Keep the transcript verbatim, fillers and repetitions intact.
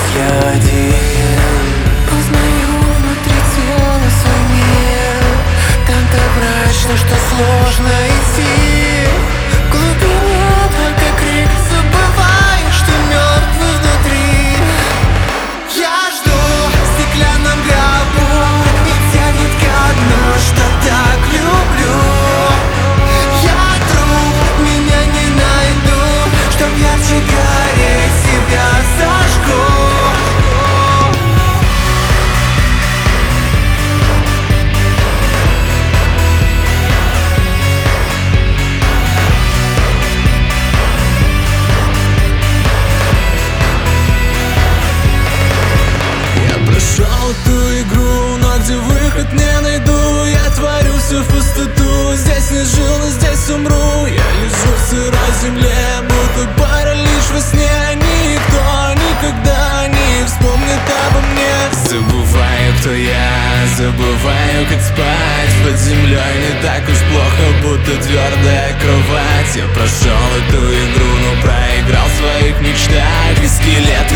я один. Познаю внутри тела свой мир. Там так мрачно, что сложно идти. В глубине только крик, забываю, что мертвый внутри. Я жду в стеклянном гробу и тянет ко дну, что так люблю. Я труп, меня не найду, чтоб ярче гореть себя зажгу. Прошел эту игру, но где выход не найду. Я творю все в пустоту. Здесь не жил, но здесь умру. Я лежу в сырой земле, будто паралич во сне. Никто никогда не вспомнит обо мне. Забываю, кто я, забываю, как спать. Под землей не так уж плохо, будто твердая кровать. Я прошел эту игру, но проиграл в своих мечтах. И скелет